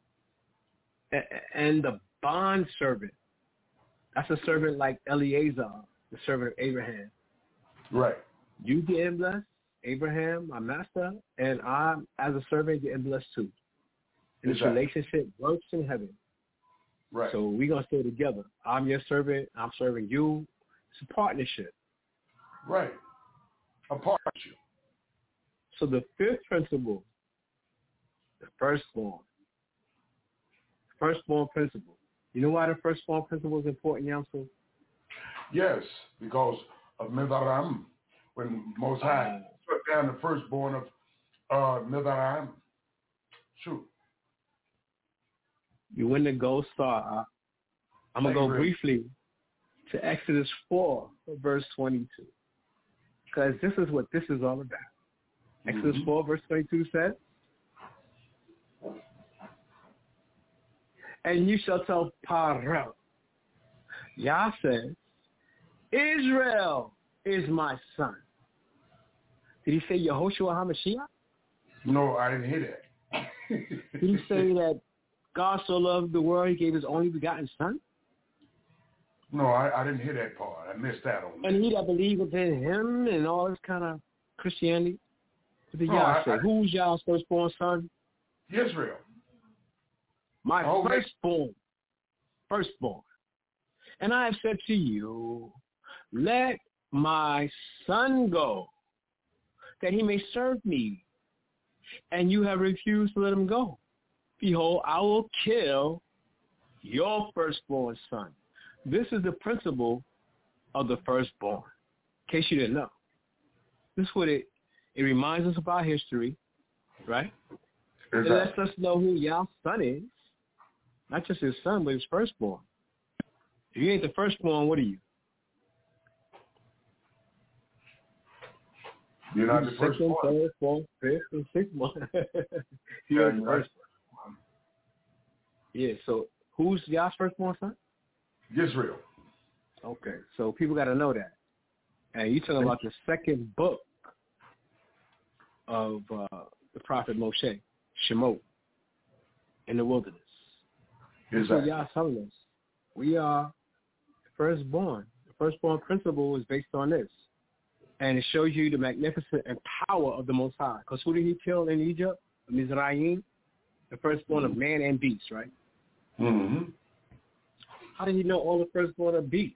And the bond servant. That's a servant like Eliezer, the servant of Abraham. Right. You getting blessed, Abraham, my master, and I, as a servant, getting blessed too. And this relationship works in heaven. Right. So we're going to stay together. I'm your servant. I'm serving you. It's a partnership. Right. A partnership. So the fifth principle, the firstborn. Firstborn principle. You know why the firstborn principle is important, Yamsu? Yes, because of Midaram, when Most High struck down the firstborn of Midaram. Shoot. You win the gold star. I'm going to go briefly to Exodus 4, verse 22. Because this is what this is all about. Exodus 4, verse 22 says, and you shall tell Paro, Yah says, Israel is my son. Did he say Yehoshua HaMashiach? No, I didn't hear that. Did he say that God so loved the world, he gave his only begotten son? No, I didn't hear that part. I missed that on And he that believeth in him and all this kind of Christianity. What did Yah say? Who's Yah's firstborn son? Israel. My firstborn. And I have said to you, let my son go, that he may serve me. And you have refused to let him go. Behold, I will kill your firstborn son. This is the principle of the firstborn, in case you didn't know. This is what it reminds us about history, right? Exactly. It lets us know who Yah's son is. Not just his son, but his firstborn. If you ain't the firstborn, what are you? You're not the firstborn. Second, third, fourth, fifth, and sixth one. You're the first. Yeah, so who's Yah's firstborn son? Israel. Okay, so people got to know that. And you're talking about the second book of the prophet Moshe, Shemot, in the wilderness. That's what Yah telling us. We are firstborn. The firstborn principle is based on this. And it shows you the magnificence and power of the Most High. Because who did he kill in Egypt? Mizraim? the firstborn of man and beast, right? Mm-hmm. How did he know all the firstborn of beasts?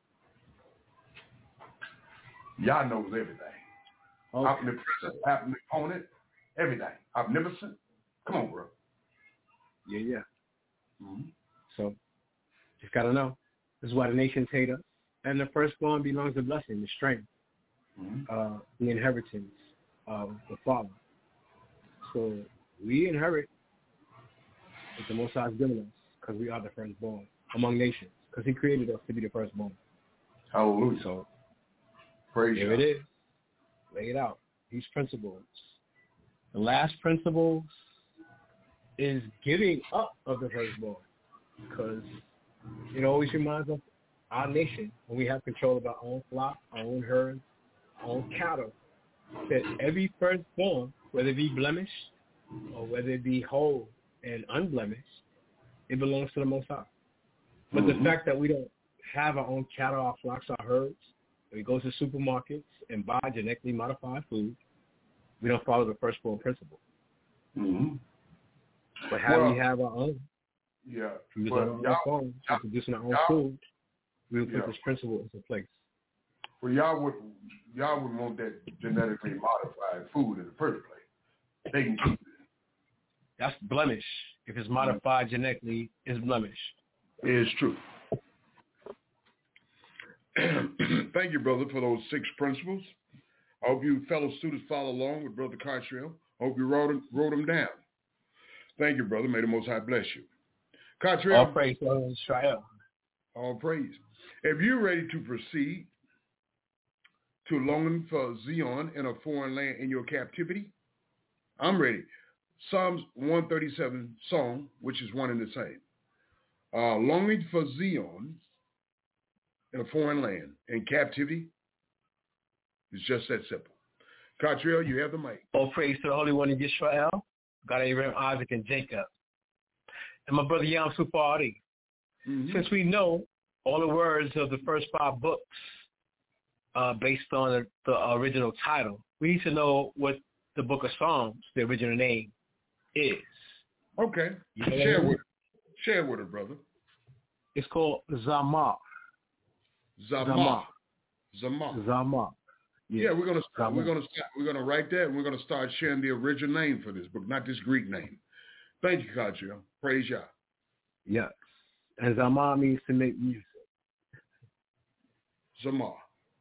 Yah knows everything. Okay. Omnipresent, omnipotent, everything. Omnipotent. Come on, bro. Yeah. Mm-hmm. So, just got to know. This is why the nations hate us. And the firstborn belongs to blessing, the strength, the inheritance of the Father. So, we inherit what the Most High has given us because we are the firstborn among nations because he created us to be the firstborn. Hallelujah. So, praise here it is. Lay it out. These principles. The last principle is giving up of the firstborn because it always reminds us our nation, when we have control of our own flock, our own herds, our own cattle, that every firstborn, whether it be blemished or whether it be whole and unblemished, it belongs to the Most High. But the fact that we don't have our own cattle, our flocks, our herds, we go to supermarkets and buy genetically modified food, we don't follow the firstborn principle. Mm-hmm. But how we have our own, using our own farms, producing our own food, we will put this principle into place. Well, y'all would want that genetically modified food in the first place. They can keep it. That's blemish. If it's modified genetically, it's blemish. It is true. Thank you, brother, for those 6 principles. I hope you fellow students follow along with Brother Cottrell. I hope you wrote them down. Thank you, brother. May the Most High bless you. Cottrell. All praise to Israel. All praise. If you're ready to proceed to longing for Zion in a foreign land in your captivity, I'm ready. Psalms 137 song, which is one and the same. Longing for Zion in a foreign land in captivity is just that simple. Cottrell, you have the mic. All praise to the Holy One of Israel, God of Abraham, Isaac, and Jacob. And my brother Yam Supari. Since we know all the words of the first 5 books based on the original title, we need to know what the book of Psalms, the original name, is. Okay. Share with it, brother. It's called Zamar. Zamar. Yeah, we're gonna write that, and we're gonna start sharing the original name for this book, not this Greek name. Thank you, Cottrell. Praise Yah. Yes. And Zamar means to make music. Zamar.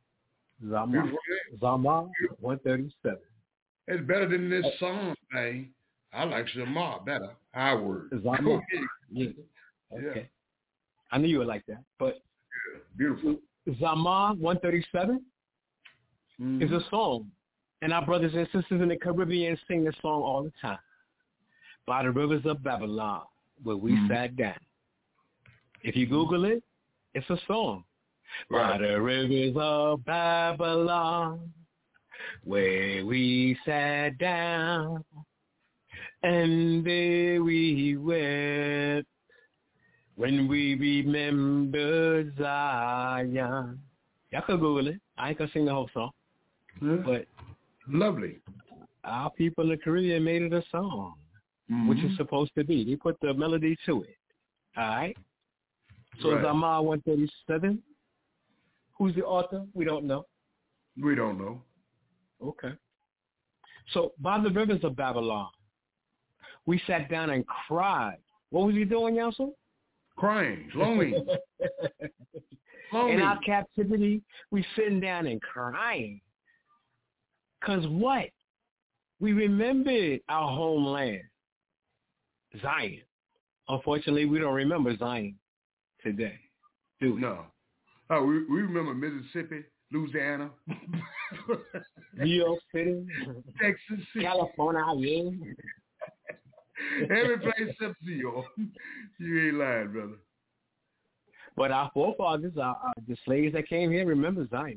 137. It's better than this song thing. I like Zamar better. Our word. Zamar. Yeah. Okay. Yeah. I knew you would like that. But beautiful. Zamar 137 is a song. And our brothers and sisters in the Caribbean sing this song all the time. By the rivers of Babylon, where we sat down. If you Google it, it's a song. Right. By the rivers of Babylon, where we sat down, and there we wept when we remembered Zion. Y'all could Google it. I ain't gonna sing the whole song. But lovely. Our people in the Caribbean made it a song, which is supposed to be. They put the melody to it. All right? So Zamar 137. Who's the author? We don't know. We don't know. Okay. So by the rivers of Babylon, we sat down and cried. What was he doing, Yelso? Crying, longing. In our captivity, we sitting down and crying. Because what? We remembered our homeland, Zion. Unfortunately, we don't remember Zion today, do we? No. Oh, we remember Mississippi, Louisiana, New York City, Texas City, California, yeah. Every place except New York. You ain't lying, brother. But our forefathers, the slaves that came here, remember Zion.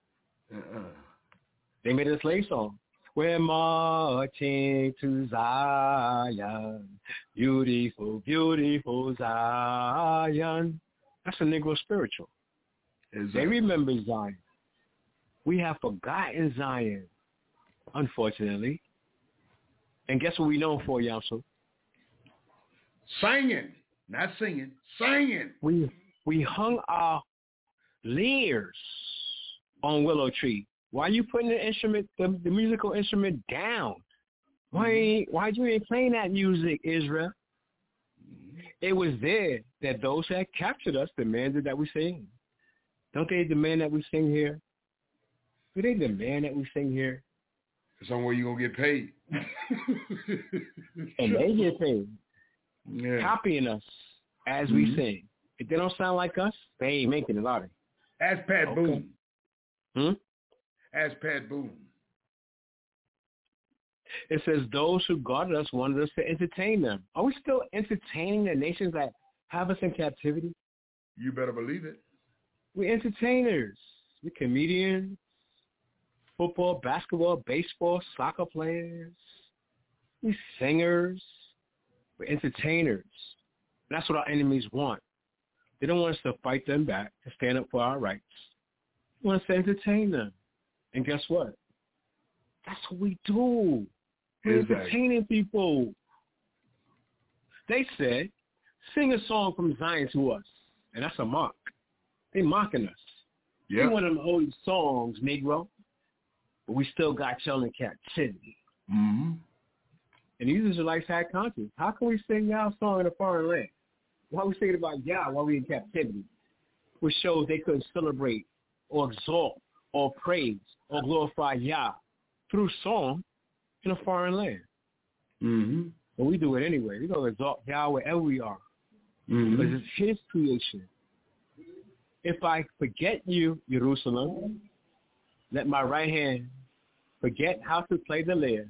They made a slave song. We're marching to Zion, beautiful, beautiful Zion. That's a Negro spiritual. Exactly. They remember Zion. We have forgotten Zion, unfortunately. And guess what we known for, Yamso? Singing, not singing, singing. We hung our lyres on Willow Tree. Why are you putting the instrument, the musical instrument down? Why you ain't playing that music, Israel? It was there that those that captured us demanded that we sing. Don't they demand that we sing here? Do they demand that we sing here? Somewhere you're going to get paid. And they get paid. Yeah. Copying us as we sing. If they don't sound like us, they ain't making it, are they? Ask Pat Boone. Ask Pat Boone. It says those who guarded us wanted us to entertain them. Are we still entertaining the nations that have us in captivity? You better believe it. We're entertainers. We're comedians, football, basketball, baseball, soccer players. We're singers. We're entertainers. That's what our enemies want. They don't want us to fight them back, to stand up for our rights. They want us to entertain them. And guess what? That's what we do. We're entertaining people. They said, sing a song from Zion to us. And that's a mock. They're mocking us. Yeah. One of them old songs, Negro. But we still got y'all in captivity. Mm-hmm. And these Israelites had conscience. How can we sing y'all song in a foreign land? Why are we singing about Yah while we're in captivity? Which shows they couldn't celebrate or exalt or praise or glorify Yah through song in a foreign land. Mm-hmm. But we do it anyway. We're going to exalt Yah wherever we are. Mm-hmm. Because it's his creation. If I forget you, Jerusalem, let my right hand forget how to play the lyre.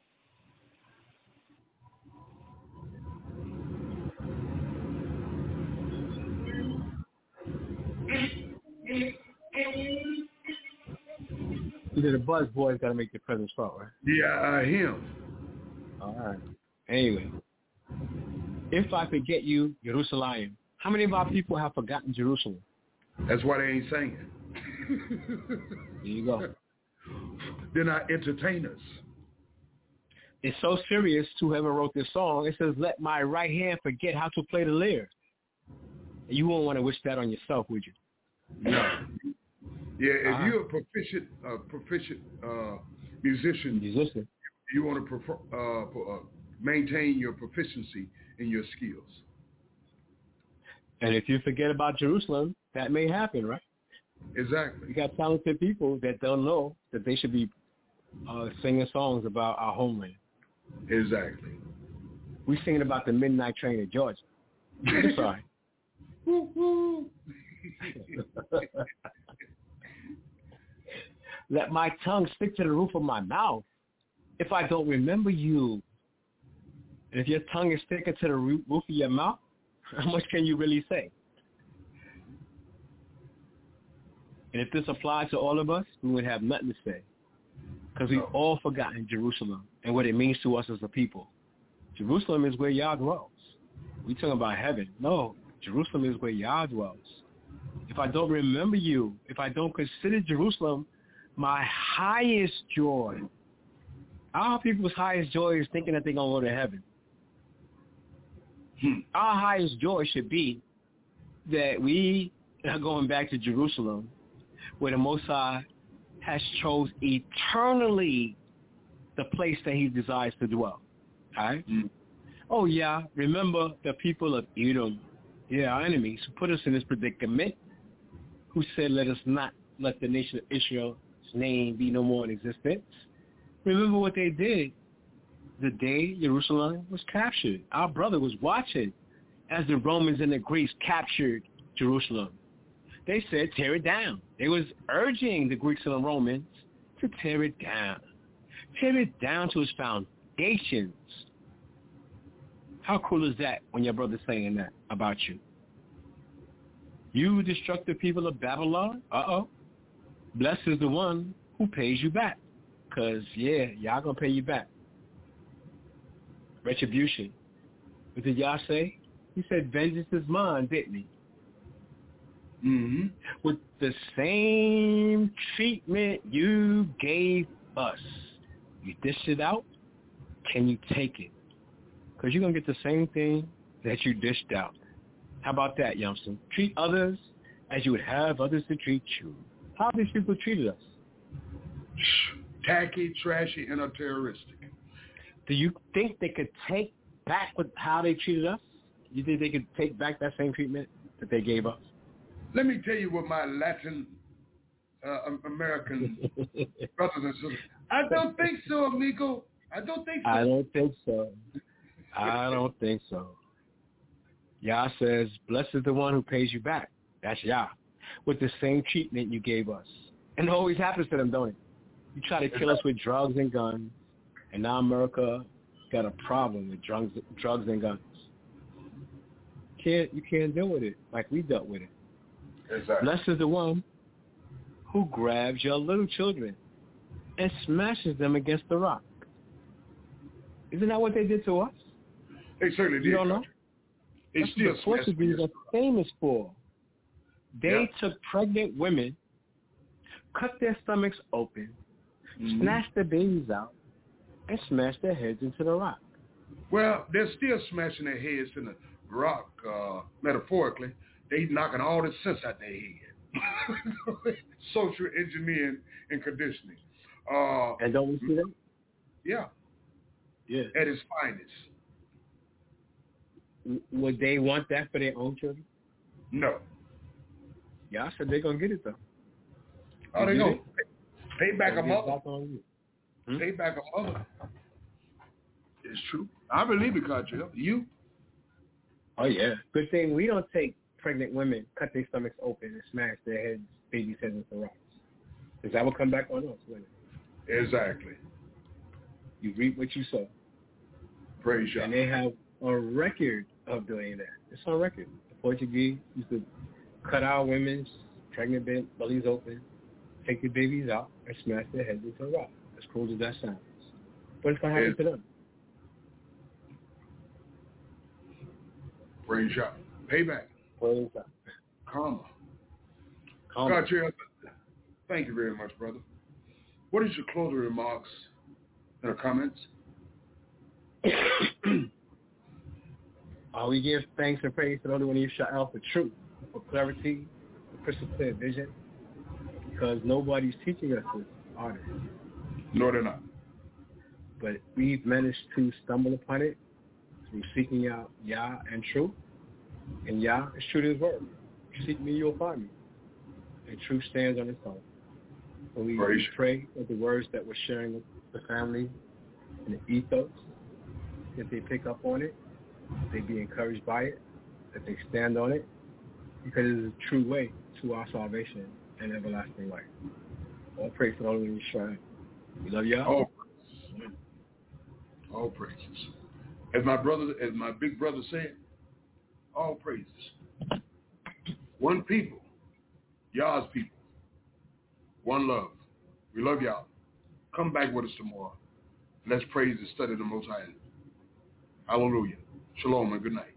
The Buzz Boys got to make the presence felt, right? Yeah, him. All right. Anyway, if I forget you, Jerusalem, how many of our people have forgotten Jerusalem? That's why they ain't singing. There you go. They're not entertainers. It's so serious, whoever wrote this song, it says, let my right hand forget how to play the lyre. You won't want to wish that on yourself, would you? No. Yeah, if you're a proficient musician, you want to maintain your proficiency in your skills. And if you forget about Jerusalem, that may happen, right? Exactly. You got talented people that don't know that they should be singing songs about our homeland. Exactly. We're singing about the midnight train in Georgia. I'm sorry. Let my tongue stick to the roof of my mouth if I don't remember you. And if your tongue is sticking to the roof of your mouth, how much can you really say? And if this applied to all of us, we would have nothing to say. Because we've all forgotten Jerusalem and what it means to us as a people. Jerusalem is where Yah dwells. We're talking about heaven. No, Jerusalem is where Yah dwells. If I don't remember you, if I don't consider Jerusalem my highest joy, our people's highest joy is thinking that they're going to go to heaven. Our highest joy should be that we are going back to Jerusalem, where the Most High has chose eternally the place that he desires to dwell. All right? Oh, yeah, remember the people of Edom, our enemies, who put us in this predicament, who said, let us not let the nation of Israel's name be no more in existence. Remember what they did the day Jerusalem was captured. Our brother was watching as the Romans and the Greeks captured Jerusalem. They said, tear it down. They was urging the Greeks and the Romans to tear it down. Tear it down to its foundations. How cool is that when your brother's saying that about you? You destructive people of Babylon? Blessed is the one who pays you back. Because, y'all going to pay you back. Retribution. What did Yah say? He said, vengeance is mine, didn't he? Mm-hmm. With the same treatment you gave us. You dish it out, can you take it? Because you're going to get the same thing that you dished out. How about that, Yumson? Treat others as you would have others to treat you. How have these people treated us? Tacky, trashy, and terroristic. Do you think they could take back with how they treated us? You think they could take back that same treatment that they gave us? Let me tell you what my Latin American brothers and sisters. I don't think so, amigo. I don't think so. I don't think so. I don't think so. Yah says, blessed is the one who pays you back. That's Yah. With the same treatment you gave us. And it always happens to them, don't it? You try to kill us with drugs and guns, and now America got a problem with drugs and guns. You can't deal with it like we dealt with it. Exactly. Blessed is the one who grabs your little children and smashes them against the rock. Isn't that what they did to us? They certainly did. You don't know? That's what the Portuguese are famous for. They took pregnant women, cut their stomachs open, snatched their babies out, and smashed their heads into the rock. Well, they're still smashing their heads in the rock, metaphorically. They knocking all the sense out their head. Social engineering and conditioning. And don't we see that? Yeah. Yeah. At its finest. Would they want that for their own children? No. Yeah, I said they're going to get it, though. Oh, they going to pay back a mother. Hmm? Pay back a mother. It's true. I believe it, Cartel. You? Oh, yeah. Good thing we don't take pregnant women, cut their stomachs open, and smash their heads, babies' heads into rocks. Because that will come back on us, wouldn't it? Exactly. You reap what you sow. Praise God. And they have a record of doing that. It's on record. The Portuguese used to cut our women's pregnant bellies open, take the babies out, and smash their heads into a rock. As cruel as that sounds. But it's going to happen to them. Praise God. Payback. Praise God. Karma. Cartel, thank you very much, brother. What is your closing remarks and comments? We give thanks and praise to the only one you shall out for truth, for clarity, for crystal clear vision, because nobody's teaching us this, are they? No, they're not. But we've managed to stumble upon it through seeking out Yah and truth. And Yah is true to his word. You seek me, you'll find me. And truth stands on its own. So we pray that the words that we're sharing with the family and the ethos, that they pick up on it, they be encouraged by it, that they stand on it, because it is a true way to our salvation and everlasting life. All praise to the Holy Shrine. We love y'all. All praises. As my big brother said, all praises. One people, Yah's people. One love. We love y'all. Come back with us tomorrow. Let's praise and study the Most High. Hallelujah. Shalom and good night.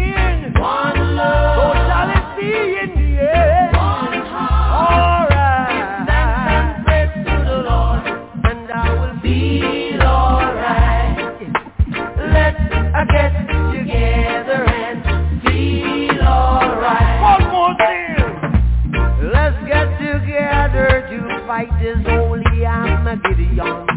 All right. fight is holy, I'm a Gideon.